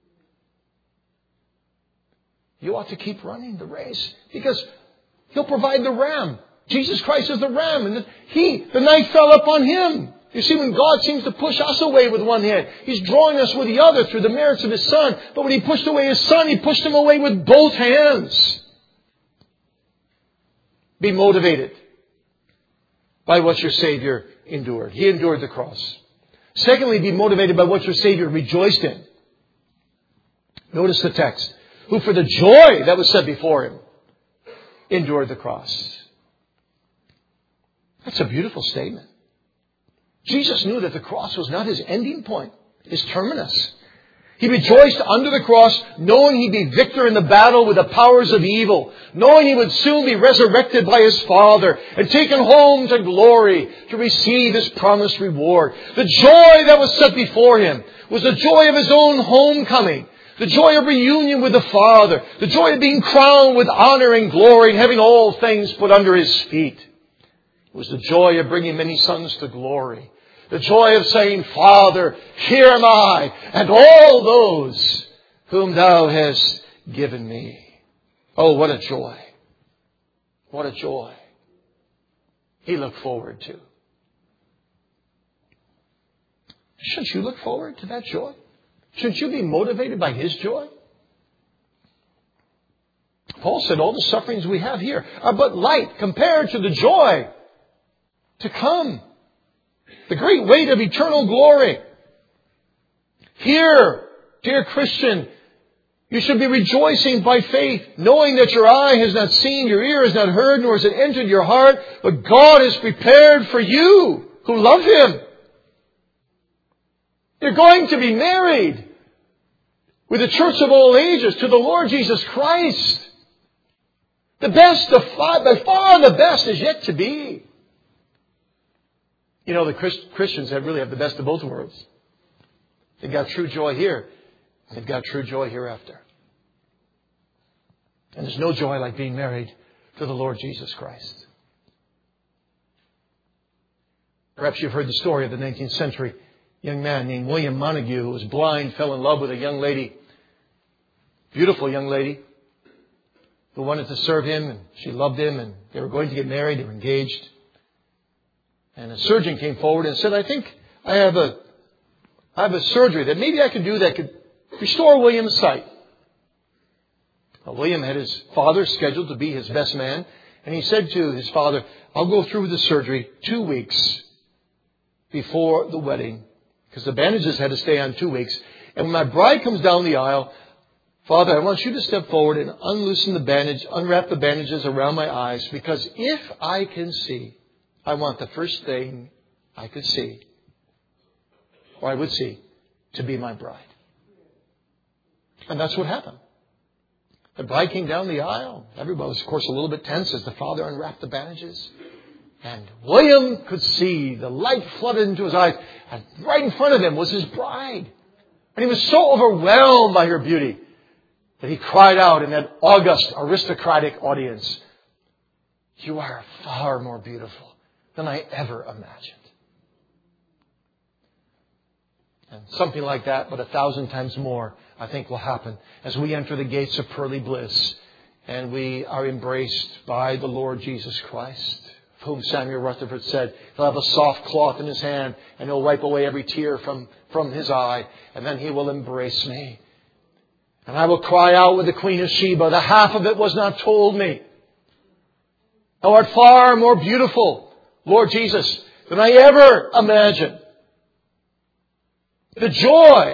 you ought to keep running the race because he'll provide the ram. Jesus Christ is the ram. And he, the knife fell upon him. You see, when God seems to push us away with one hand, he's drawing us with the other through the merits of his Son. But when he pushed away his Son, he pushed him away with both hands. Be motivated by what your Savior endured. He endured the cross. Secondly, be motivated by what your Savior rejoiced in. Notice the text. Who for the joy that was set before him endured the cross. That's a beautiful statement. Jesus knew that the cross was not his ending point, his terminus. He rejoiced under the cross, knowing he'd be victor in the battle with the powers of evil, knowing he would soon be resurrected by his Father and taken home to glory to receive his promised reward. The joy that was set before him was the joy of his own homecoming, the joy of reunion with the Father, the joy of being crowned with honor and glory and having all things put under his feet. It was the joy of bringing many sons to glory. The joy of saying, Father, here am I, and all those whom thou hast given me. Oh, what a joy. What a joy he looked forward to. Shouldn't you look forward to that joy? Shouldn't you be motivated by his joy? Paul said all the sufferings we have here are but light compared to the joy to come. The great weight of eternal glory. Here, dear Christian, you should be rejoicing by faith, knowing that your eye has not seen, your ear has not heard, nor has it entered your heart, but God has prepared for you who love Him. You're going to be married with the church of all ages to the Lord Jesus Christ. The best, the far, by far the best is yet to be. You know, the Christ, Christians have really have the best of both worlds. They've got true joy here. They've got true joy hereafter. And there's no joy like being married to the Lord Jesus Christ. Perhaps you've heard the story of the nineteenth century young man named William Montague, who was blind, fell in love with a young lady, beautiful young lady, who wanted to serve him, and she loved him, and they were going to get married, they were engaged. And a surgeon came forward and said, I think I have a, I have a surgery that maybe I could do that could restore William's sight. Well, William had his father scheduled to be his best man. And he said to his father, I'll go through with the surgery two weeks before the wedding, because the bandages had to stay on two weeks. And when my bride comes down the aisle, Father, I want you to step forward and unloosen the bandage, unwrap the bandages around my eyes, because if I can see, I want the first thing I could see, or I would see, to be my bride. And that's what happened. The bride came down the aisle. Everybody was, of course, a little bit tense as the father unwrapped the bandages. And William could see the light flooded into his eyes. And right in front of him was his bride. And he was so overwhelmed by her beauty that he cried out in that august, aristocratic audience, you are far more beautiful than I ever imagined. And something like that, but a thousand times more, I think will happen as we enter the gates of pearly bliss and we are embraced by the Lord Jesus Christ, of whom Samuel Rutherford said, He'll have a soft cloth in His hand and He'll wipe away every tear from, from His eye, and then He will embrace me. And I will cry out with the Queen of Sheba, the half of it was not told me. Thou art far more beautiful, Lord Jesus, than I ever imagined. The joy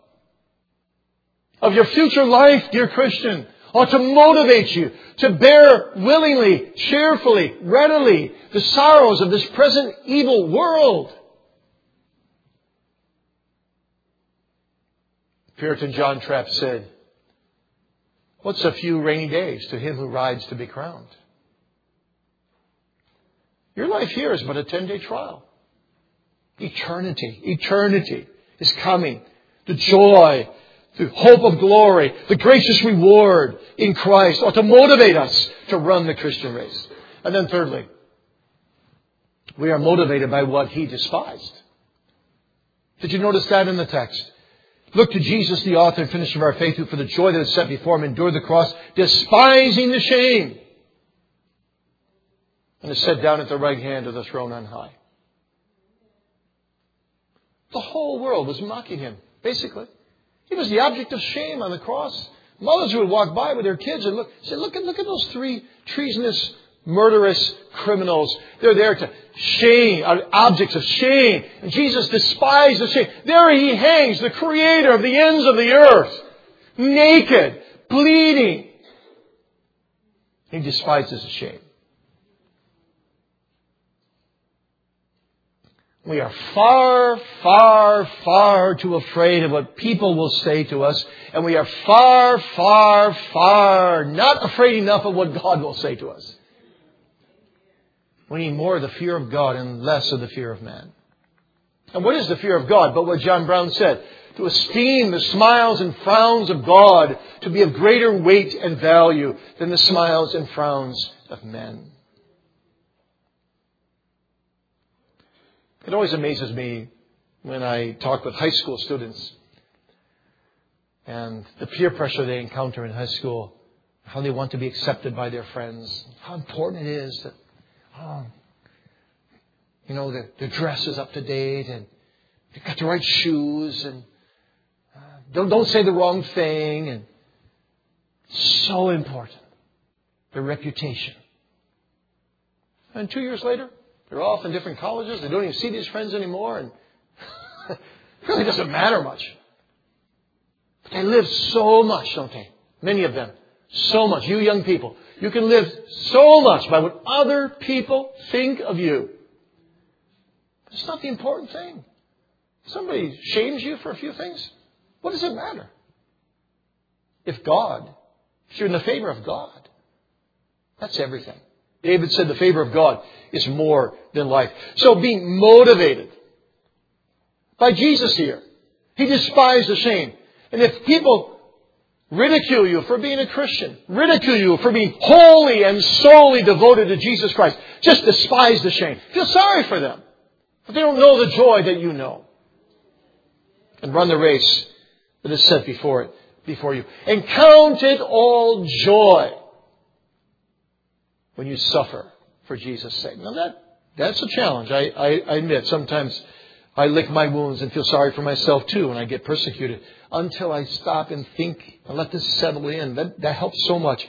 of your future life, dear Christian, ought to motivate you to bear willingly, cheerfully, readily the sorrows of this present evil world. Puritan John Trapp said, what's a few rainy days to him who rides to be crowned? Your life here is but a ten-day trial. Eternity, eternity is coming. The joy, the hope of glory, the gracious reward in Christ ought to motivate us to run the Christian race. And then thirdly, we are motivated by what He despised. Did you notice that in the text? Look to Jesus, the author and finisher of our faith, who for the joy that is set before Him endured the cross, despising the shame, and is set down at the right hand of the throne on high. The whole world was mocking Him, basically. He was the object of shame on the cross. Mothers who would walk by with their kids and look, say, look at, look at those three treasonous, murderous criminals. They're there to shame, are objects of shame. And Jesus despised the shame. There He hangs, the Creator of the ends of the earth, naked, bleeding. He despises the shame. We are far, far, far too afraid of what people will say to us. And we are far, far, far not afraid enough of what God will say to us. We need more of the fear of God and less of the fear of man. And what is the fear of God? But what John Brown said, to esteem the smiles and frowns of God to be of greater weight and value than the smiles and frowns of men. It always amazes me when I talk with high school students and the peer pressure they encounter in high school, how they want to be accepted by their friends, how important it is that, oh, you know, their, their dress is up to date and they've got the right shoes and uh, don't, don't say the wrong thing. And so important, their reputation. And two years later, they're off in different colleges. They don't even see these friends anymore. And it really doesn't matter much. But they live so much, don't they? Many of them. So much. You young people. You can live so much by what other people think of you. But it's not the important thing. If somebody shames you for a few things, what does it matter? If God, if you're in the favor of God, that's everything. David said the favor of God is more than life. So being motivated by Jesus here. He despised the shame. And if people ridicule you for being a Christian, ridicule you for being wholly and solely devoted to Jesus Christ, just despise the shame. Feel sorry for them. But they don't know the joy that you know. And run the race that is set before it, before you. And count it all joy when you suffer for Jesus' sake. Now that, that's a challenge. I, I, I admit sometimes I lick my wounds and feel sorry for myself too when I get persecuted. Until I stop and think and let this settle in. That, that helps so much.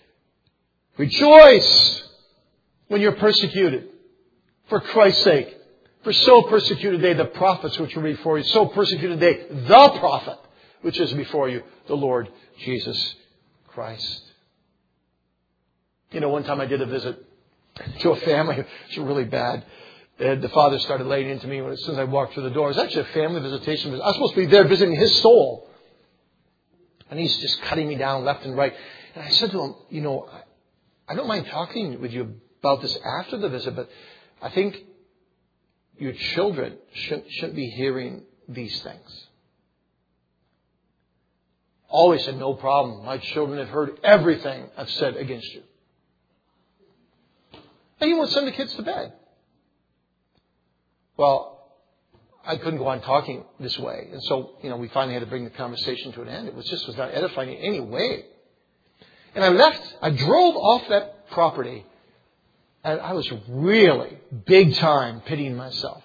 Rejoice when you're persecuted for Christ's sake. For so persecuted they the prophets which were before you. So persecuted they the prophet which is before you, the Lord Jesus Christ. You know, one time I did a visit to a family. It was really bad. And the father started laying into me as soon as I walked through the door. It was actually a family visitation. I was supposed to be there visiting his soul. And he's just cutting me down left and right. And I said to him, you know, I don't mind talking with you about this after the visit, but I think your children shouldn't, shouldn't be hearing these things. Always said, no problem. My children have heard everything I've said against you. And you won't send the kids to bed. Well, I couldn't go on talking this way. And so, you know, we finally had to bring the conversation to an end. It was just was not edifying in any way. And I left, I drove off that property. And I was really big time pitying myself.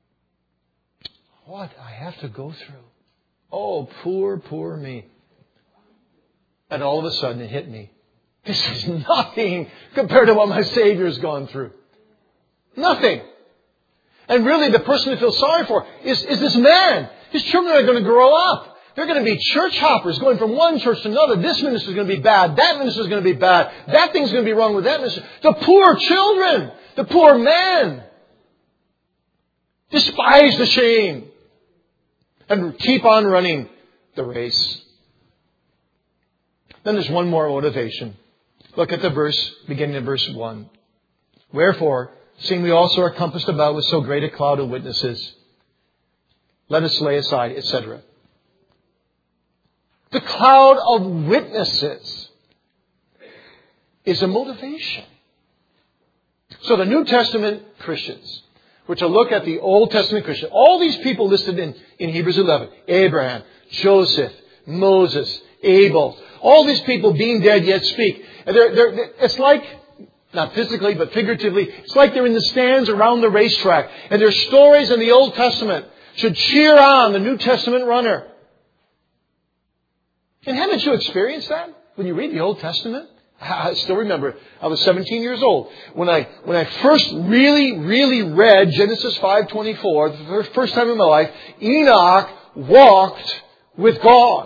What I have to go through. Oh, poor, poor me. And all of a sudden it hit me. This is nothing compared to what my Savior's gone through. Nothing. And really the person to feel sorry for is, is this man. His children are going to grow up. They're going to be church hoppers going from one church to another. This minister is going to be bad. That minister is going to be bad. That thing's going to be wrong with that minister. The poor children. The poor man. Despise the shame. And keep on running the race. Then there's one more motivation. Look at the verse, beginning in verse one. Wherefore, seeing we also are compassed about with so great a cloud of witnesses, let us lay aside, et cetera. The cloud of witnesses is a motivation. So the New Testament Christians, which will look at the Old Testament Christians, all these people listed in, in Hebrews eleven, Abraham, Joseph, Moses, Abel, all these people being dead yet speak. And they're, they're, it's like, not physically, but figuratively, it's like they're in the stands around the racetrack. And their stories in the Old Testament should cheer on the New Testament runner. And haven't you experienced that when you read the Old Testament? I still remember, I was seventeen years old when I when I first really, really read Genesis five twenty-four, the first time in my life. Enoch walked with God.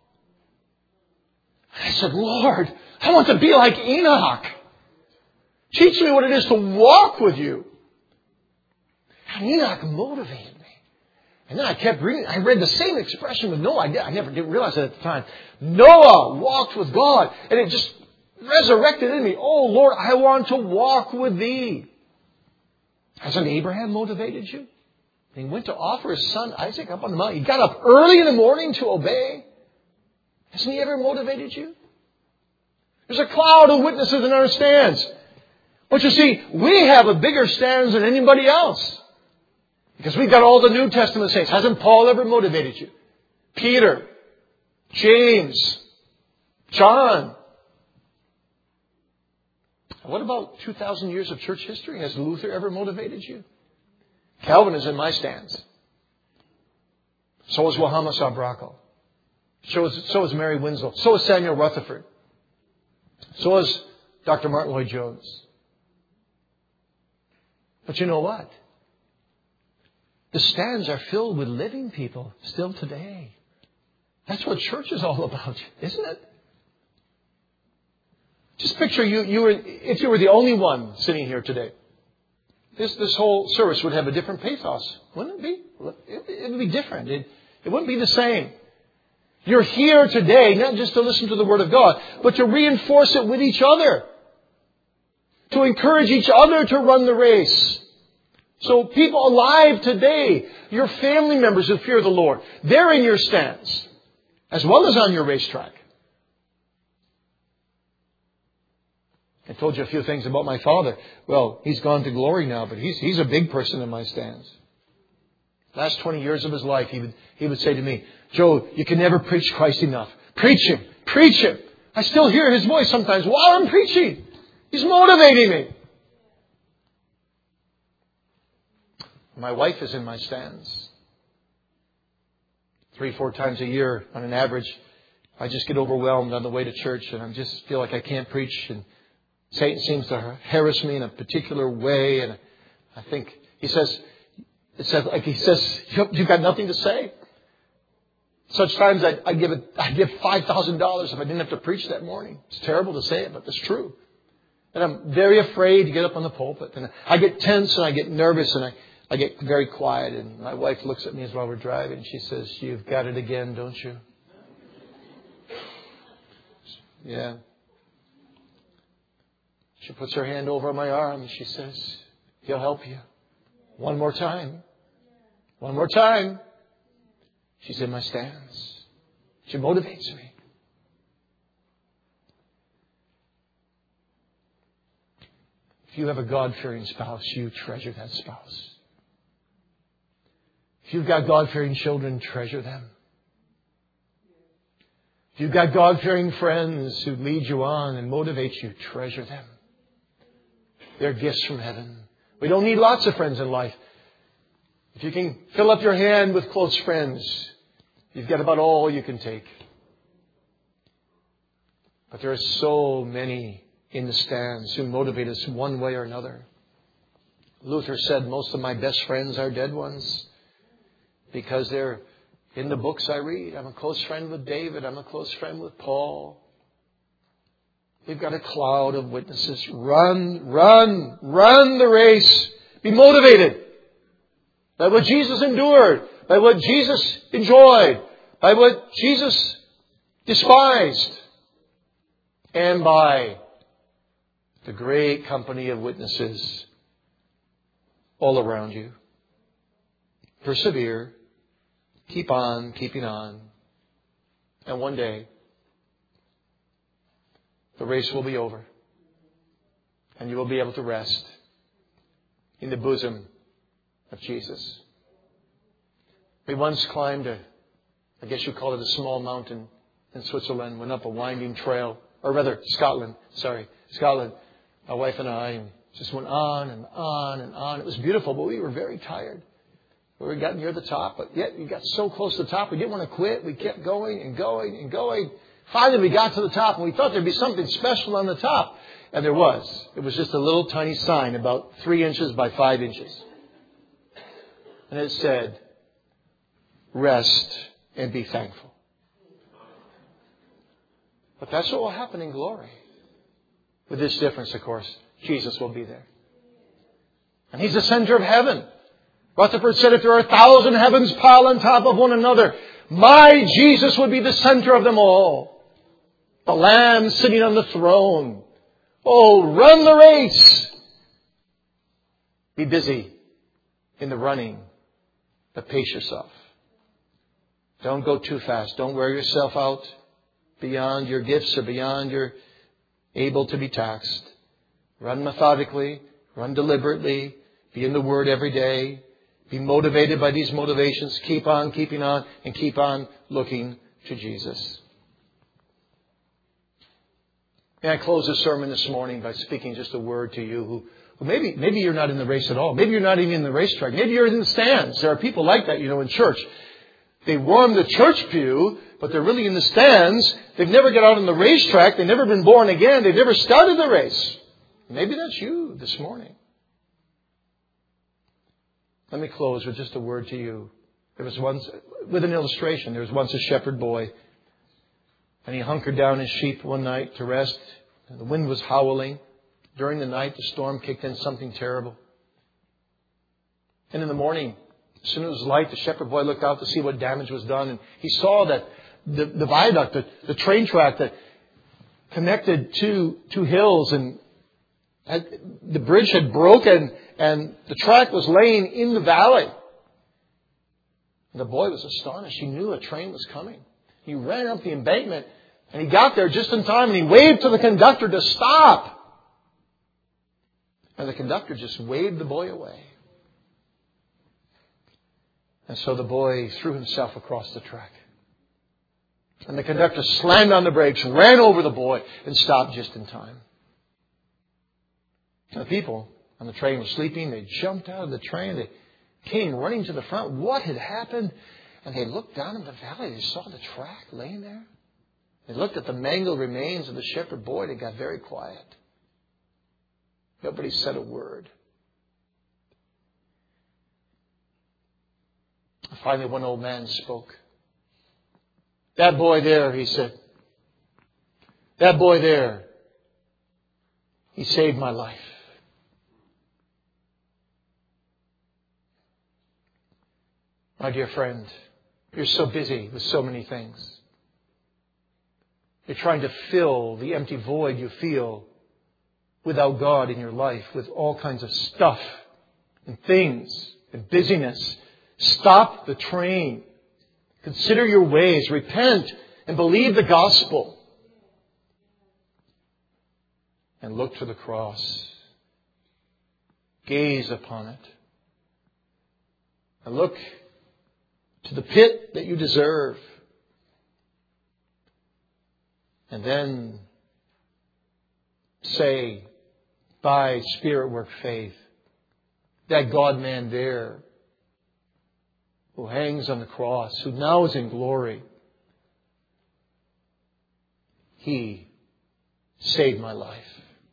I said, Lord, I want to be like Enoch. Teach me what it is to walk with you. God, Enoch motivated me. And then I kept reading. I read the same expression with Noah. I, did, I never did realize it at the time. Noah walked with God. And it just resurrected in me. Oh, Lord, I want to walk with Thee. Hasn't Abraham motivated you? He went to offer his son Isaac up on the mountain. He got up early in the morning to obey. Hasn't He ever motivated you? There's a cloud of witnesses in our stands. But you see, we have a bigger stands than anybody else. Because we've got all the New Testament saints. Hasn't Paul ever motivated you? Peter, James, John. What about two thousand years of church history? Has Luther ever motivated you? Calvin is in my stands. So is Wahama Sabrako. So is, so is Mary Winslow. So is Samuel Rutherford. So is Doctor Martin Lloyd-Jones. But you know what? The stands are filled with living people still today. That's what church is all about, isn't it? Just picture you, you were, if you were the only one sitting here today. This, this whole service would have a different pathos. Wouldn't it be? It, it would be different. It, it wouldn't be the same. You're here today, not just to listen to the Word of God, but to reinforce it with each other. To encourage each other to run the race. So people alive today, your family members who fear the Lord, they're in your stands, as well as on your racetrack. I told you a few things about my father. Well, he's gone to glory now, but he's, he's a big person in my stands. Last twenty years of his life, he would, he would say to me, Joe, you can never preach Christ enough. Preach Him. Preach Him. I still hear his voice sometimes while I'm preaching. He's motivating me. My wife is in my stands. Three, four times a year on an average, I just get overwhelmed on the way to church and I just feel like I can't preach. And Satan seems to harass me in a particular way. And I think he says, it says, like he says, you've got nothing to say. Such times I, I give it, I give five thousand dollars if I didn't have to preach that morning. It's terrible to say it, but it's true. And I'm very afraid to get up on the pulpit. And I get tense and I get nervous and I, I get very quiet. And my wife looks at me as while we're driving. She says, you've got it again, don't you? Yeah. She puts her hand over my arm and she says, He'll help you. One more time. One more time. She's in my stands. She motivates me. If you have a God-fearing spouse, you treasure that spouse. If you've got God-fearing children, treasure them. If you've got God-fearing friends who lead you on and motivate you, treasure them. They're gifts from heaven. We don't need lots of friends in life. If you can fill up your hand with close friends, you've got about all you can take. But there are so many in the stands who motivate us one way or another. Luther said, most of my best friends are dead ones because they're in the books I read. I'm a close friend with David. I'm a close friend with Paul. We've got a cloud of witnesses. Run, run, run the race. Be motivated by what Jesus endured, by what Jesus enjoyed, by what Jesus despised, and by the great company of witnesses all around you. Persevere. Keep on keeping on. And one day, the race will be over. And you will be able to rest in the bosom of Jesus. We once climbed a, I guess you call it a small mountain in Switzerland, went up a winding trail, or rather Scotland, sorry, Scotland. My wife and I just went on and on and on. It was beautiful, but we were very tired. We got near the top, but yet we got so close to the top, we didn't want to quit. We kept going and going and going. Finally, we got to the top, and we thought there'd be something special on the top. And there was. It was just a little tiny sign, about three inches by five inches. And it said, rest and be thankful. But that's what will happen in glory. With this difference, of course, Jesus will be there. And He's the center of heaven. Rutherford said, if there are a thousand heavens piled on top of one another, my Jesus would be the center of them all. The Lamb sitting on the throne. Oh, run the race. Be busy in the running, but pace yourself. Don't go too fast. Don't wear yourself out beyond your gifts or beyond your able to be taxed. Run methodically. Run deliberately. Be in the Word every day. Be motivated by these motivations. Keep on keeping on and keep on looking to Jesus. May I close this sermon this morning by speaking just a word to you who, who maybe, maybe you're not in the race at all. Maybe you're not even in the racetrack. Maybe you're in the stands. There are people like that, you know, in church. They warm the church pew, but they're really in the stands. They've never got out on the racetrack. They've never been born again. They've never started the race. Maybe that's you this morning. Let me close with just a word to you. There was once, with an illustration, there was once a shepherd boy. And he hunkered down his sheep one night to rest. And the wind was howling. During the night, the storm kicked in, something terrible. And in the morning, as soon as it was light, the shepherd boy looked out to see what damage was done. And he saw that the, the viaduct, the, the train track that connected two, two hills, and had, the bridge had broken, and the track was laying in the valley. And the boy was astonished. He knew a train was coming. He ran up the embankment, and he got there just in time, and he waved to the conductor to stop. And the conductor just waved the boy away. And so the boy threw himself across the track. And the conductor slammed on the brakes, ran over the boy, and stopped just in time. And the people on the train were sleeping. They jumped out of the train. They came running to the front. What had happened? And they looked down in the valley. They saw the track laying there. They looked at the mangled remains of the shepherd boy. They got very quiet. Nobody said a word. Finally, one old man spoke. That boy there, he said. That boy there, he saved my life. My dear friend, you're so busy with so many things. You're trying to fill the empty void you feel without God in your life with all kinds of stuff and things and busyness. Stop the train. Consider your ways. Repent and believe the gospel. And look to the cross. Gaze upon it. And look to the pit that you deserve. And then say, by Spirit work faith, that God-man there who hangs on the cross, who now is in glory, He saved my life.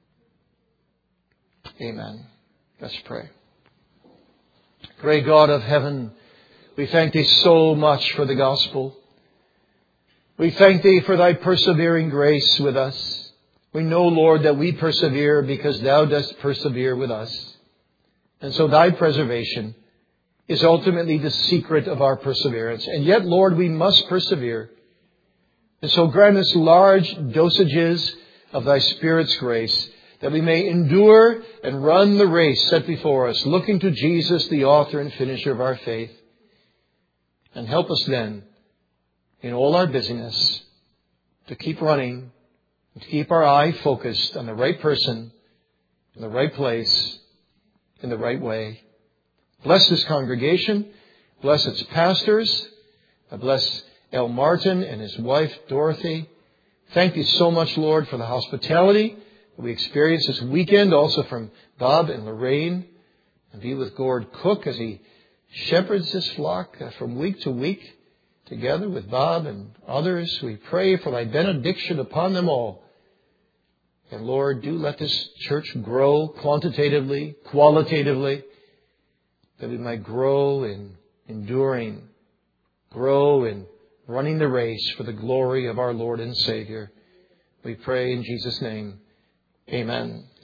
Amen. Let's pray. Great God of heaven, we thank Thee so much for the gospel. We thank Thee for Thy persevering grace with us. We know, Lord, that we persevere because Thou dost persevere with us. And so Thy preservation is ultimately the secret of our perseverance. And yet, Lord, we must persevere. And so grant us large dosages of Thy Spirit's grace, that we may endure and run the race set before us, looking to Jesus, the author and finisher of our faith. And help us then, in all our busyness, to keep running, and to keep our eye focused on the right person, in the right place, in the right way. Bless this congregation. Bless its pastors. Bless L. Martin and his wife, Dorothy. Thank You so much, Lord, for the hospitality that we experienced this weekend, also from Bob and Lorraine. And be with Gord Cook as he shepherds this flock from week to week, together with Bob and others. We pray for Thy benediction upon them all. And Lord, do let this church grow quantitatively, qualitatively, that we might grow in enduring, grow in running the race for the glory of our Lord and Savior. We pray in Jesus' name. Amen.